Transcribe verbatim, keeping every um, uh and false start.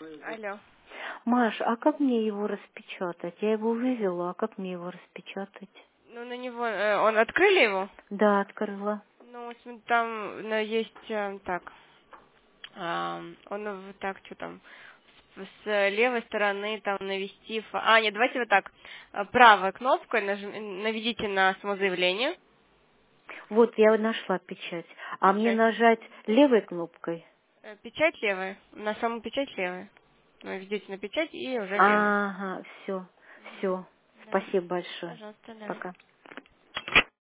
Алло. Маш, а как мне его распечатать? Я его вывела, а как мне его распечатать? Ну, на него... э, он открыли его? Да, открыла. Ну, смотри, там ну, есть... э, так. а, он вот так, что там... С с левой стороны там навести... фа- А, нет, давайте вот так. Э, Правой кнопкой нажм- наведите на само заявление. Вот, я нашла печать. А мне Печать. нажать левой кнопкой? Э, Печать левая. На саму печать левая. Наведите на печать и уже левая. Ага, все, все. Да. Спасибо большое. Пожалуйста, да. Пока.